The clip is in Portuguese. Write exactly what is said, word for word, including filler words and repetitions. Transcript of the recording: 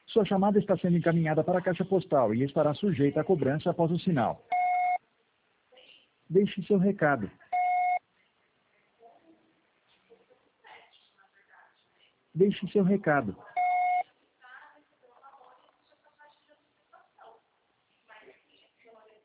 Sua chamada está sendo encaminhada para a caixa postal e estará sujeita a cobrança após o sinal. Deixe seu recado. Deixe seu recado.